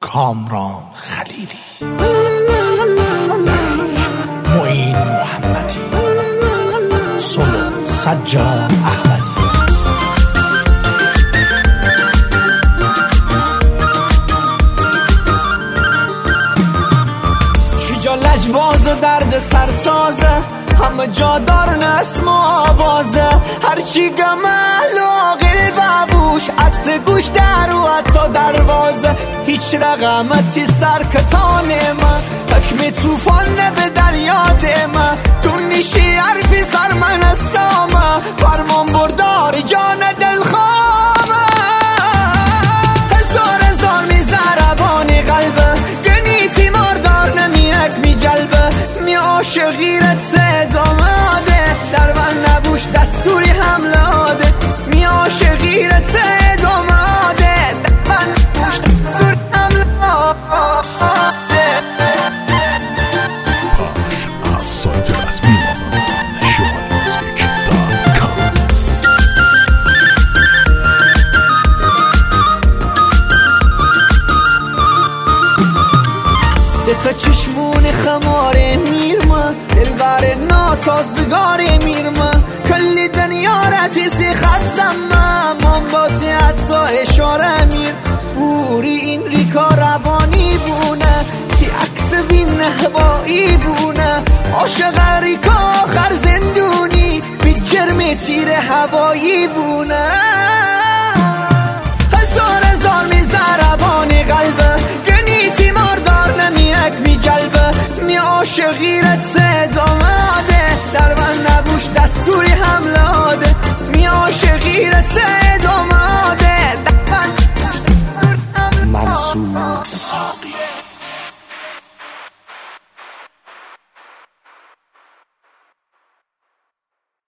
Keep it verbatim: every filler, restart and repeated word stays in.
کامران خلیلی، معین محمدی، سلو سجاد احمدی. کجا لجباز و درد سرسازه، همه جا دارن اسم و آوازه. هرچی گمل و عاقل بابوش، حتی گوش در و حتی دروازه. هیچ رقمتی سرکتانه من، حکم توفان به دریا دمه. تو نیشی حرفی سر من سامه، فرمان بردار جان دلخوامه. هزار هزار می زربانی قلبه، گنی تیمار دار نمیک می جلبه. می عاشقیرت سداماده، در من نبوش دستوری حمله آده. می عاشقیرت سداماده، در من نبوش دستوری حمله آده. از سایت رسمی مازندران شمال موزیک دات کام. تا چشمون خماره میرما، دلبر ناسازگاره میرما. کلی دنیا رتیسی خط زمم، من با تی حتی اشاره میر. بوری این ریکا روانی بونه، تی عکس بین هوایی بونه. عاشق ریکا آخر زندونی، بی جرم تیر هوایی بونه. هزار هزار می زربانی قلبه، گنی تیمار دار نمیک می جلبه. می عاشقیرت سداماده، در من نبوش دستوری حمله آده. می عاشقیرت سداماده، در من نبوش دستوری حمله آده. منصور اسحاقی.